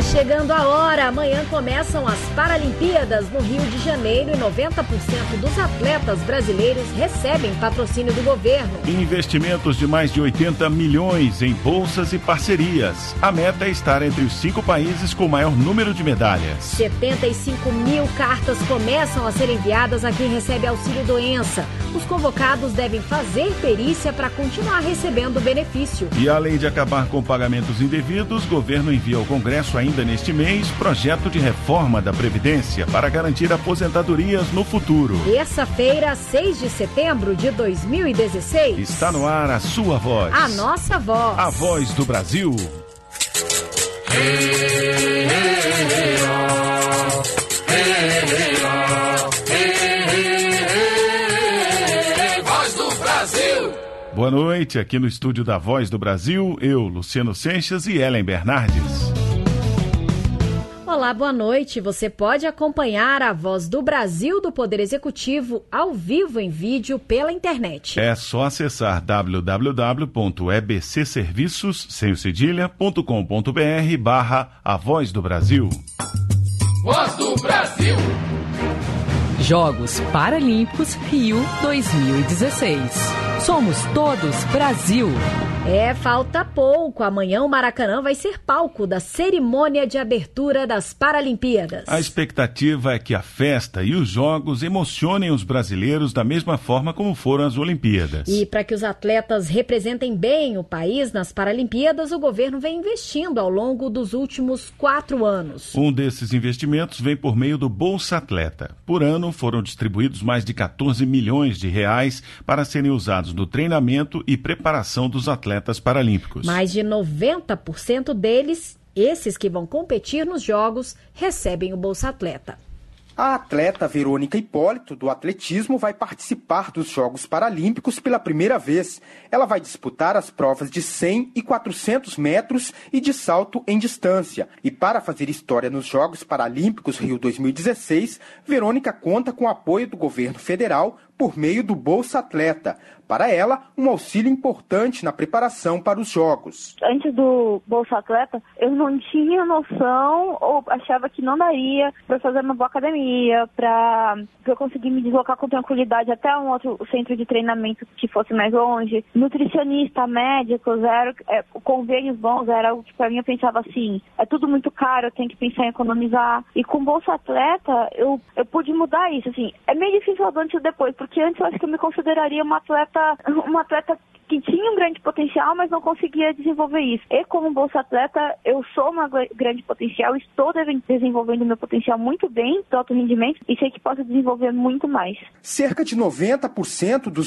Tá chegando a hora, amanhã começam as Paralimpíadas no Rio de Janeiro e 90% dos atletas brasileiros recebem patrocínio do governo. Investimentos de mais de 80 milhões em bolsas e parcerias. A meta é estar entre os 5 países com o maior número de medalhas. 75 mil cartas começam a ser enviadas a quem recebe auxílio-doença. Os convocados devem fazer perícia para continuar recebendo o benefício. E além de acabar com pagamentos indevidos, o governo envia ao Congresso ainda neste mês projeto de reforma da Previdência para garantir aposentadorias no futuro. Terça-feira, 6 de setembro de 2016. Está no ar a sua voz. A nossa voz. A voz do Brasil. Voz do Brasil. Boa noite, aqui no estúdio da Voz do Brasil, eu, Luciano Seixas e Ellen Bernardes. Olá, boa noite. Você pode acompanhar a Voz do Brasil do Poder Executivo ao vivo em vídeo pela internet. É só acessar www.ebcserviços.com.br/A Voz do Brasil. Voz do Brasil. Jogos Paralímpicos Rio 2016. Somos todos Brasil. Falta pouco. Amanhã o Maracanã vai ser palco da cerimônia de abertura das Paralimpíadas. A expectativa é que a festa e os jogos emocionem os brasileiros da mesma forma como foram as Olimpíadas. E para que os atletas representem bem o país nas Paralimpíadas, o governo vem investindo ao longo dos últimos 4 anos. Um desses investimentos vem por meio do Bolsa Atleta. Por ano, foram distribuídos mais de 14 milhões de reais para serem usados no treinamento e preparação dos atletas paralímpicos. Mais de 90% deles, esses que vão competir nos Jogos, recebem o Bolsa Atleta. A atleta Verônica Hipólito, do atletismo, vai participar dos Jogos Paralímpicos pela primeira vez. Ela vai disputar as provas de 100 e 400 metros e de salto em distância. E para fazer história nos Jogos Paralímpicos Rio 2016, Verônica conta com o apoio do governo federal por meio do Bolsa Atleta. Para ela, um auxílio importante na preparação para os Jogos. Antes do Bolsa Atleta, eu não tinha noção ou achava que não daria para fazer uma boa academia, para eu conseguir me deslocar com tranquilidade até um outro centro de treinamento que fosse mais longe. Nutricionista, médicos, convênios bons, era algo que para mim eu pensava assim, é tudo muito caro, eu tenho que pensar em economizar. E com Bolsa Atleta, eu pude mudar isso, assim. É meio difícil antes e depois, porque antes eu acho que eu me consideraria uma atleta que tinha um grande potencial, mas não conseguia desenvolver isso. E como Bolsa Atleta, eu sou uma grande potencial, estou desenvolvendo meu potencial muito bem, do alto rendimento, e sei que posso desenvolver muito mais. Cerca de 90% dos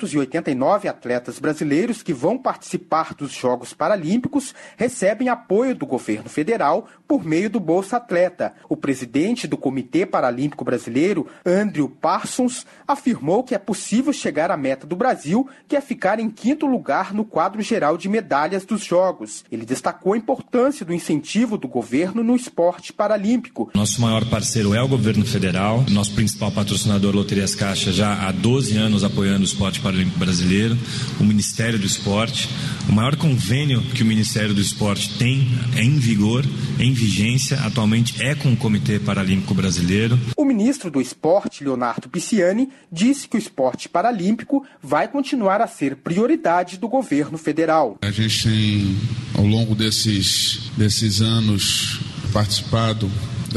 289 atletas brasileiros que vão participar dos Jogos Paralímpicos recebem apoio do governo federal por meio do Bolsa Atleta. O presidente do Comitê Paralímpico Brasileiro, Andrew Parsons, afirmou que é possível chegar à meta do Brasil, que é ficar em 5º lugar no quadro geral de medalhas dos Jogos. Ele destacou a importância do incentivo do governo no esporte paralímpico. Nosso maior parceiro é o governo federal, nosso principal patrocinador, Loterias Caixa, já há 12 anos apoiando o esporte paralímpico brasileiro, o Ministério do Esporte. O maior convênio que o Ministério do Esporte tem em vigor, em vigência, atualmente é com o Comitê Paralímpico Brasileiro. O ministro do Esporte, Leonardo Pisciani, disse que o esporte paralímpico vai continuar a ser prioridade do governo federal. A gente tem, ao longo desses anos, participado,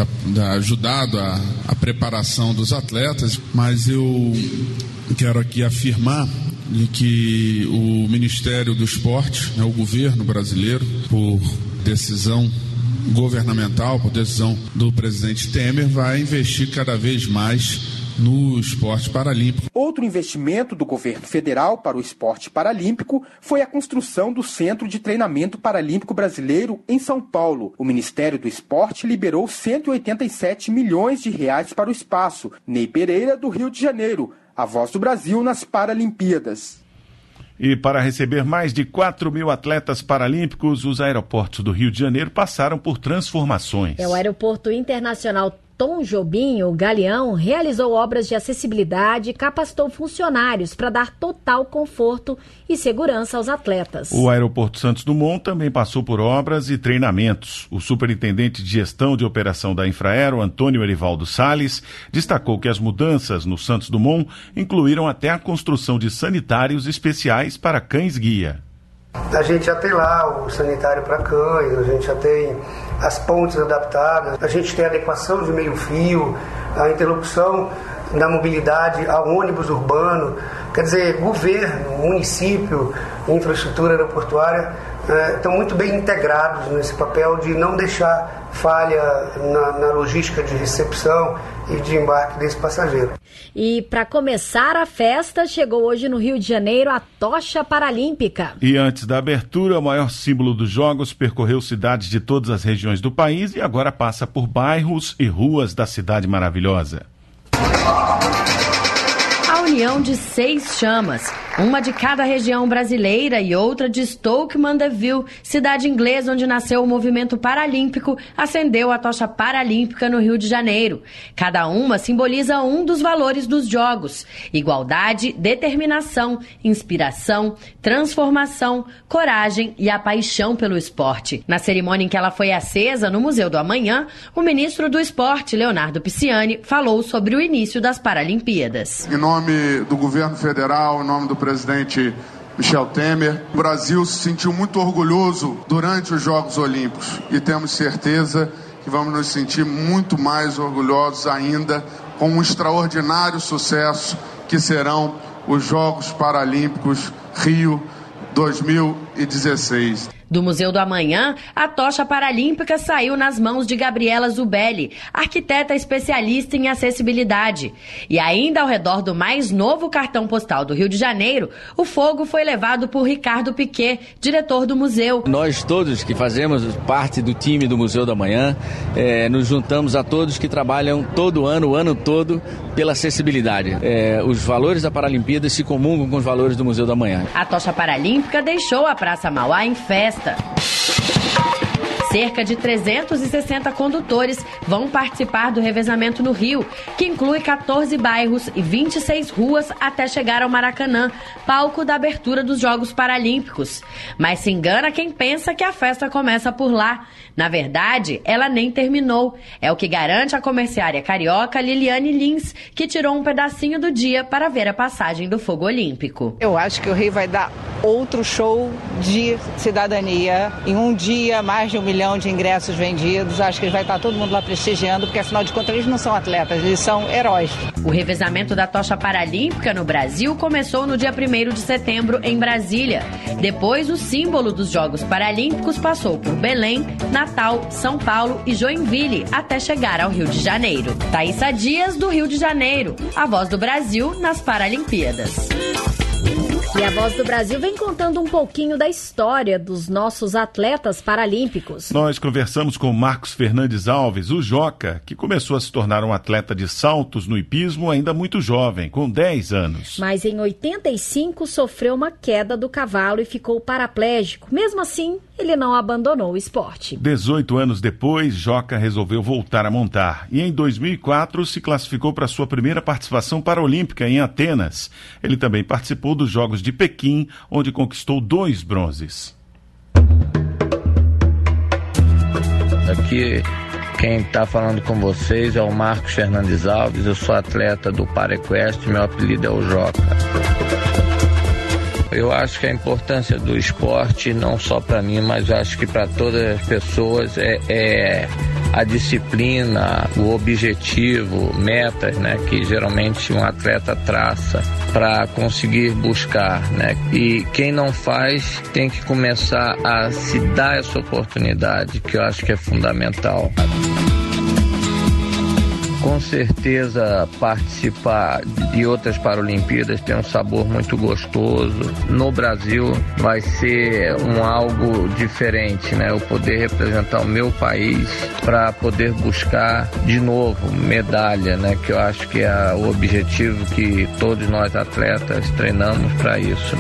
ajudado a preparação dos atletas, mas eu quero aqui afirmar de que o Ministério do Esporte, o governo brasileiro, por decisão governamental, por decisão do presidente Temer, vai investir cada vez mais no esporte paralímpico. Outro investimento do governo federal para o esporte paralímpico foi a construção do Centro de Treinamento Paralímpico Brasileiro em São Paulo. O Ministério do Esporte liberou 187 milhões de reais para o espaço. Ney Pereira, do Rio de Janeiro, a Voz do Brasil nas Paralimpíadas. E para receber mais de 4 mil atletas paralímpicos, os aeroportos do Rio de Janeiro passaram por transformações. O Aeroporto Internacional Tom Jobim, o Galeão, realizou obras de acessibilidade e capacitou funcionários para dar total conforto e segurança aos atletas. O Aeroporto Santos Dumont também passou por obras e treinamentos. O superintendente de gestão de operação da Infraero, Antônio Erivaldo Salles, destacou que as mudanças no Santos Dumont incluíram até a construção de sanitários especiais para cães-guia. A gente já tem lá o sanitário para cães, a gente já tem as pontes adaptadas, a gente tem a adequação de meio-fio, a interlocução da mobilidade ao ônibus urbano. Quer dizer, governo, município, infraestrutura aeroportuária estão muito bem integrados nesse papel de não deixar falha na logística de recepção e de embarque desse passageiro. E para começar a festa, chegou hoje no Rio de Janeiro a Tocha Paralímpica. E antes da abertura, o maior símbolo dos Jogos percorreu cidades de todas as regiões do país e agora passa por bairros e ruas da cidade maravilhosa. A união de 6 chamas, uma de cada região brasileira e outra de Stoke Mandeville, cidade inglesa onde nasceu o movimento paralímpico, acendeu a tocha paralímpica no Rio de Janeiro. Cada uma simboliza um dos valores dos Jogos: igualdade, determinação, inspiração, transformação, coragem e a paixão pelo esporte. Na cerimônia em que ela foi acesa no Museu do Amanhã, o ministro do Esporte, Leonardo Pisciani, falou sobre o início das Paralimpíadas. Em nome do governo federal, em nome do presidente Michel Temer, o Brasil se sentiu muito orgulhoso durante os Jogos Olímpicos e temos certeza que vamos nos sentir muito mais orgulhosos ainda com um extraordinário sucesso que serão os Jogos Paralímpicos Rio 2016. Do Museu do Amanhã, a tocha paralímpica saiu nas mãos de Gabriela Zubelli, arquiteta especialista em acessibilidade. E ainda ao redor do mais novo cartão postal do Rio de Janeiro, o fogo foi levado por Ricardo Piquet, diretor do museu. Nós todos que fazemos parte do time do Museu do Amanhã, nos juntamos a todos que trabalham todo ano, o ano todo, pela acessibilidade. Os valores da Paralimpíada se comungam com os valores do Museu do Amanhã. A tocha paralímpica deixou a Praça Mauá em festa. Cerca de 360 condutores vão participar do revezamento no Rio, que inclui 14 bairros e 26 ruas até chegar ao Maracanã, palco da abertura dos Jogos Paralímpicos. Mas se engana quem pensa que a festa começa por lá. Na verdade, ela nem terminou. É o que garante a comerciária carioca Liliane Lins, que tirou um pedacinho do dia para ver a passagem do fogo olímpico. Eu acho que o Rio vai dar outro show de cidadania. Em um dia, mais de 1 milhão de ingressos vendidos. Acho que vai estar todo mundo lá prestigiando, porque afinal de contas eles não são atletas, eles são heróis. O revezamento da tocha paralímpica no Brasil começou no dia 1º de setembro em Brasília. Depois, o símbolo dos Jogos Paralímpicos passou por Belém, Natal, São Paulo e Joinville, até chegar ao Rio de Janeiro. Thaísa Dias, do Rio de Janeiro, a voz do Brasil nas Paralimpíadas. E a Voz do Brasil vem contando um pouquinho da história dos nossos atletas paralímpicos. Nós conversamos com Marcos Fernandes Alves, o Joca, que começou a se tornar um atleta de saltos no hipismo ainda muito jovem, com 10 anos. Mas em 85 sofreu uma queda do cavalo e ficou paraplégico. Mesmo assim, ele não abandonou o esporte. 18 anos depois, Joca resolveu voltar a montar e em 2004 se classificou para sua primeira participação paralímpica em Atenas. Ele também participou dos Jogos de Pequim, onde conquistou 2 bronzes. Aqui quem está falando com vocês é o Marcos Fernandes Alves, eu sou atleta do Paraequestre, meu apelido é o Joca. Eu acho que a importância do esporte, não só para mim, mas eu acho que para todas as pessoas, é a disciplina, o objetivo, metas, né, que geralmente um atleta traça para conseguir buscar, né? E quem não faz tem que começar a se dar essa oportunidade, que eu acho que é fundamental. Com certeza participar de outras Paralimpíadas tem um sabor muito gostoso. No Brasil vai ser algo diferente, né? Eu poder representar o meu país para poder buscar de novo medalha, né? Que eu acho que é o objetivo que todos nós atletas treinamos para isso.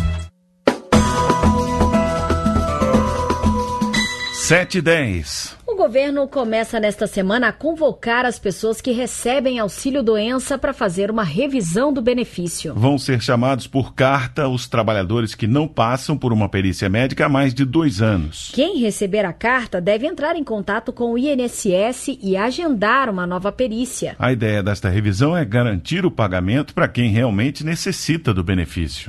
7h10. O O governo começa nesta semana a convocar as pessoas que recebem auxílio-doença para fazer uma revisão do benefício. Vão ser chamados por carta os trabalhadores que não passam por uma perícia médica há mais de 2 anos. Quem receber a carta deve entrar em contato com o INSS e agendar uma nova perícia. A ideia desta revisão é garantir o pagamento para quem realmente necessita do benefício.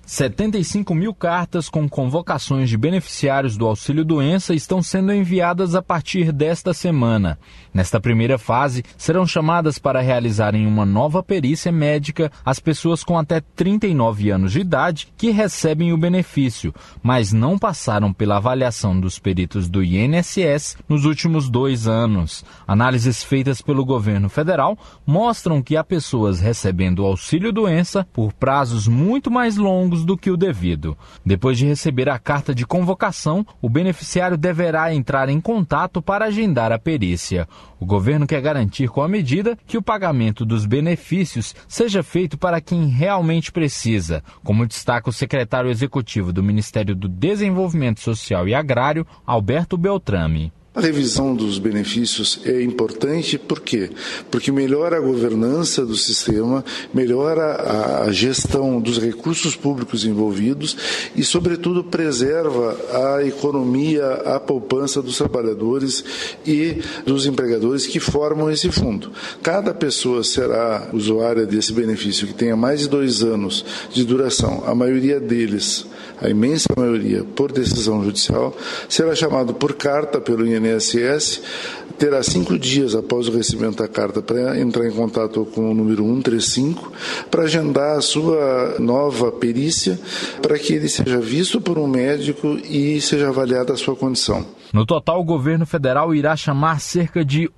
75 mil cartas com convocações de beneficiários do auxílio-doença estão sendo enviadas a partir desta semana. Nesta primeira fase, serão chamadas para realizarem uma nova perícia médica as pessoas com até 39 anos de idade que recebem o benefício, mas não passaram pela avaliação dos peritos do INSS nos últimos 2 anos. Análises feitas pelo governo federal mostram que há pessoas recebendo o auxílio-doença por prazos muito mais longos do que o devido. Depois de receber a carta de convocação, o beneficiário deverá entrar em contato para agendar a perícia. O governo quer garantir com a medida que o pagamento dos benefícios seja feito para quem realmente precisa, como destaca o secretário executivo do Ministério do Desenvolvimento Social e Agrário, Alberto Beltrame. A revisão dos benefícios é importante, por quê? Porque melhora a governança do sistema, melhora a gestão dos recursos públicos envolvidos e, sobretudo, preserva a economia, a poupança dos trabalhadores e dos empregadores que formam esse fundo. Cada pessoa será usuária desse benefício que tenha mais de 2 anos de duração, a maioria deles, a imensa maioria, por decisão judicial, será chamado por carta pelo INSS, terá 5 dias após o recebimento da carta para entrar em contato com o número 135 para agendar a sua nova perícia para que ele seja visto por um médico e seja avaliada a sua condição. No total, o governo federal irá chamar cerca de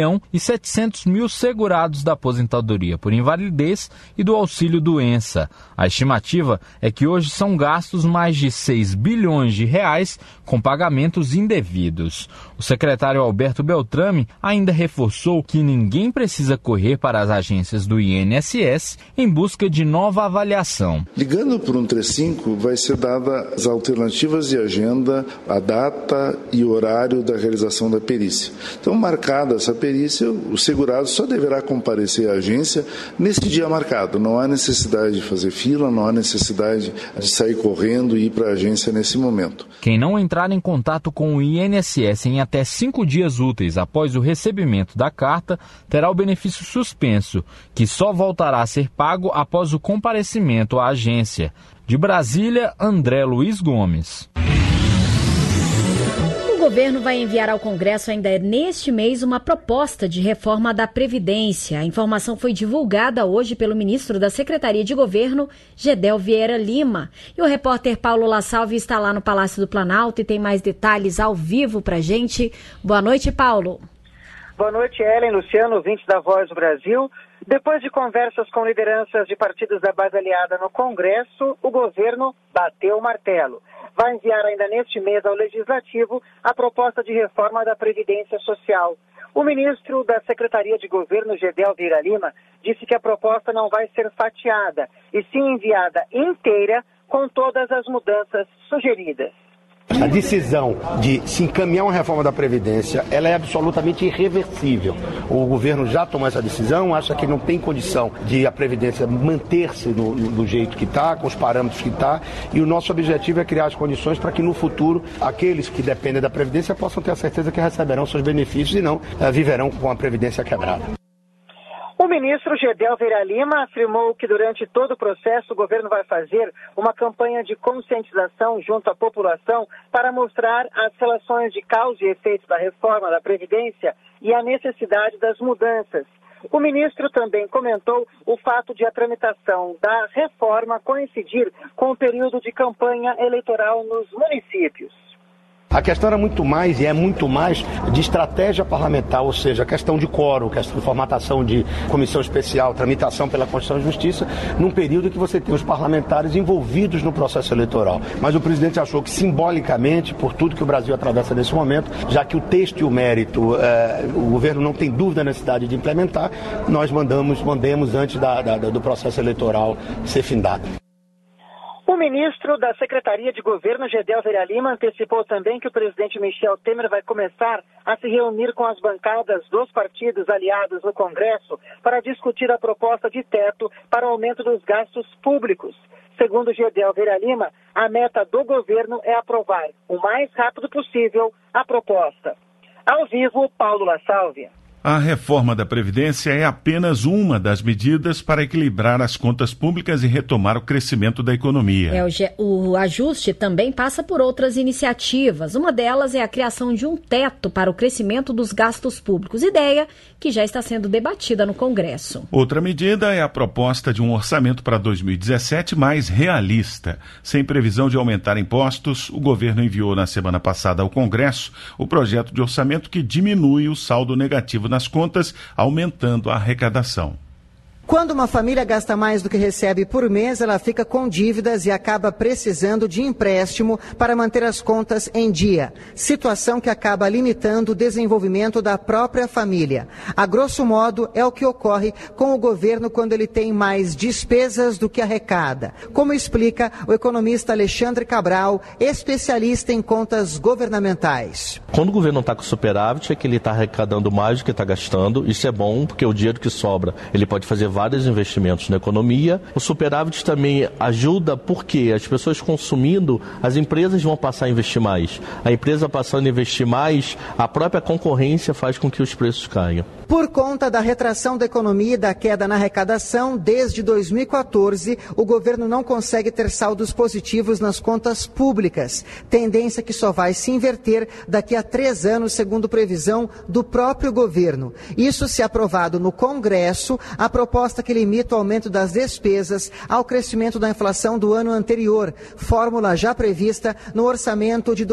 1.700.000 segurados da aposentadoria por invalidez e do auxílio-doença. A estimativa é que hoje são gastos mais de 6 bilhões de reais com pagamentos indevidos. O secretário Alberto Beltrame ainda reforçou que ninguém precisa correr para as agências do INSS em busca de nova avaliação. Ligando por 135, vai ser dada as alternativas de agenda, a data e o horário da realização da perícia. Então, marcada essa perícia, o segurado só deverá comparecer à agência nesse dia marcado. Não há necessidade de fazer fila, não há necessidade de sair correndo e ir para a agência nesse momento. Quem não entrar em contato com o INSS em até 5 dias úteis após o recebimento da carta, terá o benefício suspenso, que só voltará a ser pago após o comparecimento à agência. De Brasília, André Luiz Gomes. O governo vai enviar ao Congresso ainda neste mês uma proposta de reforma da Previdência. A informação foi divulgada hoje pelo ministro da Secretaria de Governo, Gedel Vieira Lima. E o repórter Paulo La Salve está lá no Palácio do Planalto e tem mais detalhes ao vivo pra gente. Boa noite, Paulo. Boa noite, Ellen, Luciano, ouvintes da Voz do Brasil. Depois de conversas com lideranças de partidos da base aliada no Congresso, o governo bateu o martelo. Vai enviar ainda neste mês ao Legislativo a proposta de reforma da Previdência Social. O ministro da Secretaria de Governo, Gedel Vieira Lima, disse que a proposta não vai ser fatiada, e sim enviada inteira com todas as mudanças sugeridas. A decisão de se encaminhar uma reforma da Previdência, ela é absolutamente irreversível. O governo já tomou essa decisão, acha que não tem condição de a Previdência manter-se do jeito que está, com os parâmetros que está, e o nosso objetivo é criar as condições para que no futuro aqueles que dependem da Previdência possam ter a certeza que receberão seus benefícios e não viverão com a Previdência quebrada. O ministro Gedel Vieira Lima afirmou que durante todo o processo o governo vai fazer uma campanha de conscientização junto à população para mostrar as relações de causa e efeito da reforma da Previdência e a necessidade das mudanças. O ministro também comentou o fato de a tramitação da reforma coincidir com o período de campanha eleitoral nos municípios. A questão era muito mais, e é muito mais, de estratégia parlamentar, ou seja, a questão de quórum, questão de formatação de comissão especial, tramitação pela Constituição e Justiça, num período que você tem os parlamentares envolvidos no processo eleitoral. Mas o presidente achou que, simbolicamente, por tudo que o Brasil atravessa nesse momento, já que o texto e o mérito, o governo não tem dúvida da necessidade de implementar, nós mandemos antes do processo eleitoral ser findado. O O ministro da Secretaria de Governo, Gedel Vieira Lima, antecipou também que o presidente Michel Temer vai começar a se reunir com as bancadas dos partidos aliados no Congresso para discutir a proposta de teto para o aumento dos gastos públicos. Segundo Gedel Vieira Lima, a meta do governo é aprovar o mais rápido possível a proposta. Ao vivo, Paulo La Sálvia. A reforma da Previdência é apenas uma das medidas para equilibrar as contas públicas e retomar o crescimento da economia. O ajuste também passa por outras iniciativas. Uma delas é a criação de um teto para o crescimento dos gastos públicos, ideia que já está sendo debatida no Congresso. Outra medida é a proposta de um orçamento para 2017 mais realista. Sem previsão de aumentar impostos, o governo enviou na semana passada ao Congresso o projeto de orçamento que diminui o saldo negativo nas contas, aumentando a arrecadação. Quando uma família gasta mais do que recebe por mês, ela fica com dívidas e acaba precisando de empréstimo para manter as contas em dia. Situação que acaba limitando o desenvolvimento da própria família. A grosso modo, é o que ocorre com o governo quando ele tem mais despesas do que arrecada. Como explica o economista Alexandre Cabral, especialista em contas governamentais. Quando o governo não está com superávit, é que ele está arrecadando mais do que está gastando. Isso é bom, porque o dinheiro que sobra, ele pode fazer vários investimentos na economia. O superávit também ajuda porque as pessoas consumindo, as empresas vão passar a investir mais. A empresa passando a investir mais, a própria concorrência faz com que os preços caiam. Por conta da retração da economia e da queda na arrecadação, desde 2014, o governo não consegue ter saldos positivos nas contas públicas. Tendência que só vai se inverter daqui a 3 anos, segundo previsão do próprio governo. Isso se aprovado no Congresso, a proposta que limita o aumento das despesas ao crescimento da inflação do ano anterior, fórmula já prevista no orçamento de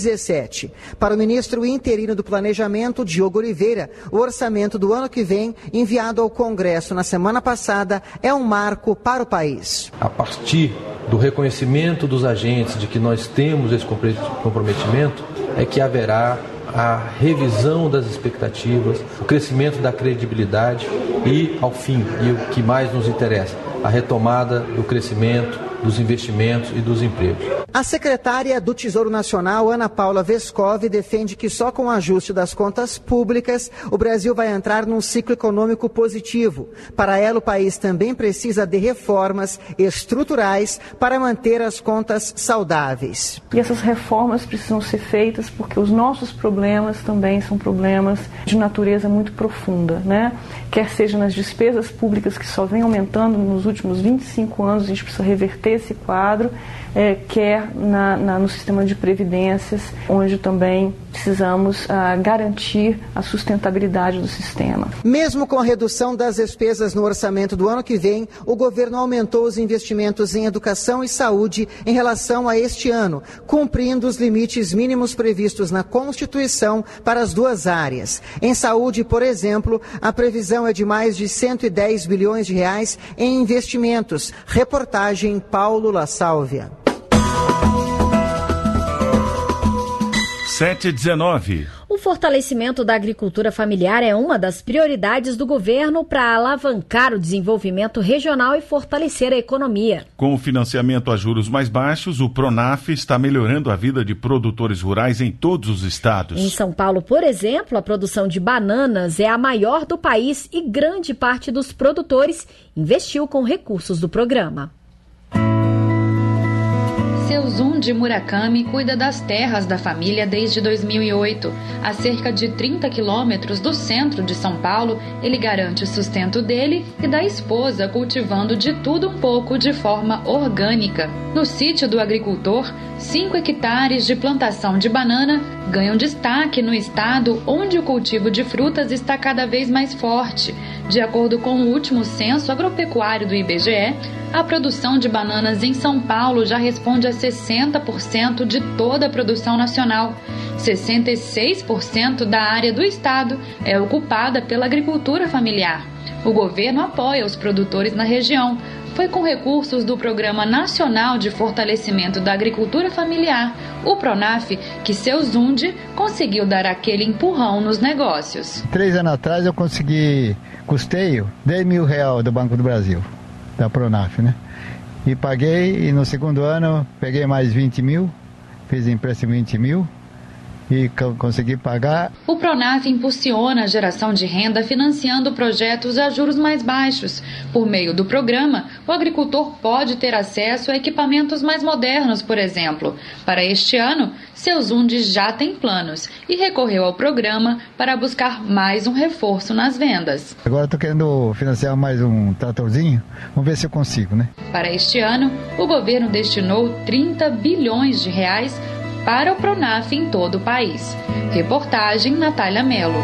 2017. Para o ministro interino do Planejamento, Diogo Oliveira, o orçamento do ano que vem, enviado ao Congresso na semana passada, é um marco para o país. A partir do reconhecimento dos agentes de que nós temos esse comprometimento, é que haverá a revisão das expectativas, o crescimento da credibilidade e, ao fim, e o que mais nos interessa, a retomada do crescimento, dos investimentos e dos empregos. A secretária do Tesouro Nacional, Ana Paula Vescov, defende que só com o ajuste das contas públicas o Brasil vai entrar num ciclo econômico positivo. Para ela, o país também precisa de reformas estruturais para manter as contas saudáveis. E essas reformas precisam ser feitas porque os nossos problemas também são problemas de natureza muito profunda, né? Quer seja nas despesas públicas que só vem aumentando nos últimos 25 anos, a gente precisa reverter esse quadro, quer no sistema de previdências, onde também precisamos garantir a sustentabilidade do sistema. Mesmo com a redução das despesas no orçamento do ano que vem, o governo aumentou os investimentos em educação e saúde em relação a este ano, cumprindo os limites mínimos previstos na Constituição para as duas áreas. Em saúde, por exemplo, a previsão é de mais de 110 bilhões de reais em investimentos. Reportagem Paulo La Sálvia. 7h19. O fortalecimento da agricultura familiar é uma das prioridades do governo para alavancar o desenvolvimento regional e fortalecer a economia. Com o financiamento a juros mais baixos, o Pronaf está melhorando a vida de produtores rurais em todos os estados. Em São Paulo, por exemplo, a produção de bananas é a maior do país e grande parte dos produtores investiu com recursos do programa. Seu Zoom de Murakami cuida das terras da família desde 2008. A cerca de 30 quilômetros do centro de São Paulo, ele garante o sustento dele e da esposa, cultivando de tudo um pouco de forma orgânica. No sítio do agricultor, 5 hectares de plantação de banana ganham destaque no estado, onde o cultivo de frutas está cada vez mais forte. De acordo com o último censo agropecuário do IBGE, a produção de bananas em São Paulo já responde a 60% de toda a produção nacional. 66% da área do estado é ocupada pela agricultura familiar. O governo apoia os produtores na região. Foi com recursos do Programa Nacional de Fortalecimento da Agricultura Familiar, o Pronaf, que seu Zunde conseguiu dar aquele empurrão nos negócios. 3 anos atrás eu consegui custeio R$10 mil do Banco do Brasil, da Pronaf, né? e paguei, e no segundo ano peguei mais 20 mil, fiz empréstimo 20 mil e consegui pagar. O Pronaf impulsiona a geração de renda financiando projetos a juros mais baixos. Por meio do programa, o agricultor pode ter acesso a equipamentos mais modernos, por exemplo. Para este ano, seu Zundi já tem planos e recorreu ao programa para buscar mais um reforço nas vendas. Agora estou querendo financiar mais um tratorzinho, vamos ver se eu consigo, né? Para este ano, o governo destinou 30 bilhões de reais para o Pronaf em todo o país. Reportagem Natália Mello.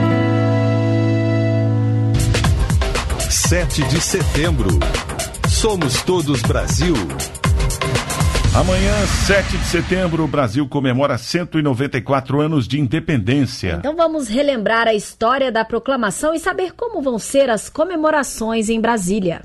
7 de setembro. Somos todos Brasil. Amanhã, 7 de setembro, o Brasil comemora 194 anos de independência. Então vamos relembrar a história da proclamação e saber como vão ser as comemorações em Brasília.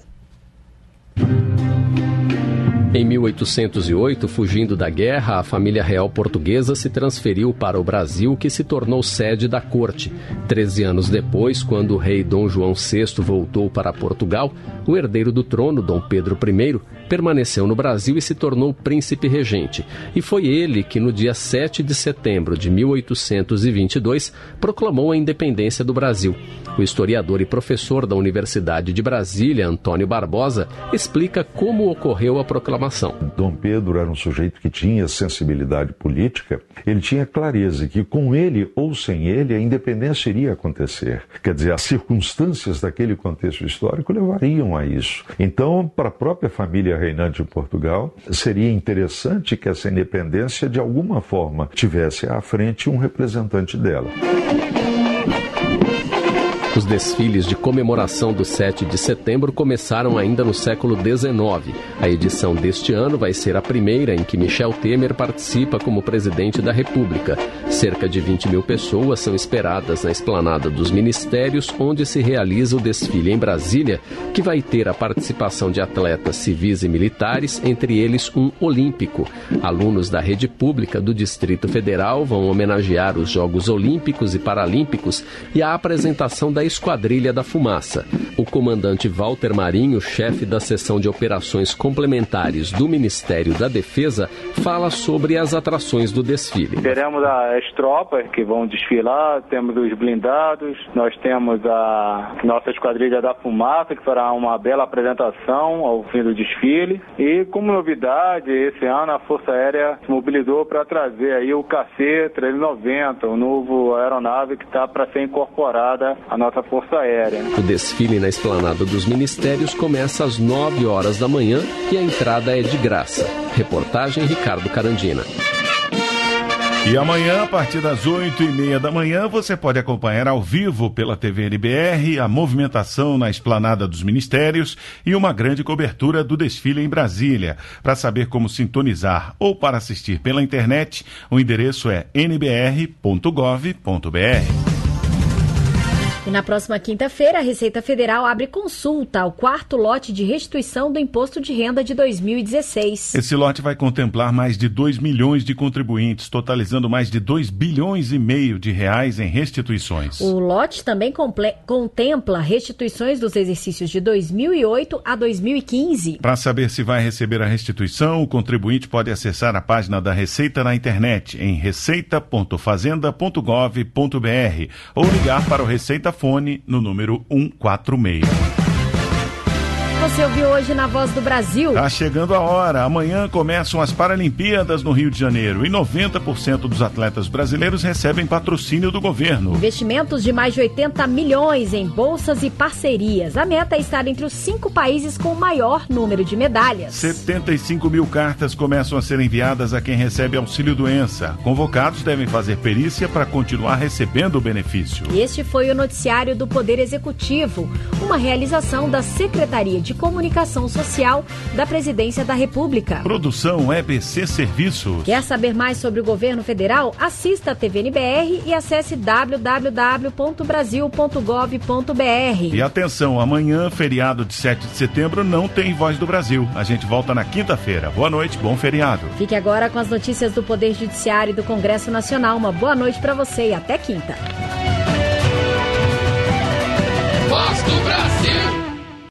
Em 1808, fugindo da guerra, a família real portuguesa se transferiu para o Brasil, que se tornou sede da corte. 13 anos depois, quando o rei Dom João VI voltou para Portugal, o herdeiro do trono, Dom Pedro I, permaneceu no Brasil e se tornou príncipe regente. E foi ele que, no dia 7 de setembro de 1822, proclamou a independência do Brasil. O historiador e professor da Universidade de Brasília, Antônio Barbosa, explica como ocorreu a proclamação. Dom Pedro era um sujeito que tinha sensibilidade política, ele tinha clareza que com ele ou sem ele a independência iria acontecer. Quer dizer, as circunstâncias daquele contexto histórico levariam a isso. Então, para a própria família reinante de Portugal, seria interessante que essa independência de alguma forma tivesse à frente um representante dela. Os desfiles de comemoração do 7 de setembro começaram ainda no século XIX. A edição deste ano vai ser a primeira em que Michel Temer participa como presidente da República. Cerca de 20 mil pessoas são esperadas na esplanada dos ministérios, onde se realiza o desfile em Brasília, que vai ter a participação de atletas civis e militares, entre eles um olímpico. Alunos da rede pública do Distrito Federal vão homenagear os Jogos Olímpicos e Paralímpicos e a apresentação da Esquadrilha da Fumaça. O comandante Walter Marinho, chefe da seção de operações complementares do Ministério da Defesa, fala sobre as atrações do desfile. Teremos as tropas que vão desfilar, temos os blindados, nós temos a nossa Esquadrilha da Fumaça, que fará uma bela apresentação ao fim do desfile. E como novidade, esse ano a Força Aérea se mobilizou para trazer aí o KC-390, o novo aeronave que está para ser incorporada à nossa Força Aérea. O desfile na esplanada dos ministérios começa às 9 horas da manhã e a entrada é de graça. Reportagem Ricardo Carandina. E amanhã, a partir das 8h30 da manhã, você pode acompanhar ao vivo pela TV NBR a movimentação na esplanada dos ministérios e uma grande cobertura do desfile em Brasília. Para saber como sintonizar ou para assistir pela internet, o endereço é nbr.gov.br. E na próxima quinta-feira, a Receita Federal abre consulta ao 4º lote de restituição do Imposto de Renda de 2016. Esse lote vai contemplar mais de 2 milhões de contribuintes, totalizando mais de 2,5 bilhões de reais em restituições. O lote também contempla restituições dos exercícios de 2008 a 2015. Para saber se vai receber a restituição, o contribuinte pode acessar a página da Receita na internet em receita.fazenda.gov.br ou ligar para o Receita Fone no número 146. Você ouviu hoje na Voz do Brasil? Tá chegando a hora. Amanhã começam as Paralimpíadas no Rio de Janeiro e 90% dos atletas brasileiros recebem patrocínio do governo. Investimentos de mais de 80 milhões em bolsas e parcerias. A meta é estar entre os 5 países com o maior número de medalhas. 75 mil cartas começam a ser enviadas a quem recebe auxílio-doença. Convocados devem fazer perícia para continuar recebendo o benefício. Este foi o noticiário do Poder Executivo, uma realização da Secretaria de Comunicação Social da Presidência da República. Produção EBC Serviços. Quer saber mais sobre o governo federal? Assista a TV NBR e acesse www.brasil.gov.br. E atenção, amanhã, feriado de 7 de setembro, não tem Voz do Brasil. A gente volta na quinta-feira. Boa noite, bom feriado. Fique agora com as notícias do Poder Judiciário e do Congresso Nacional. Uma boa noite para você e até quinta. Voz do Brasil.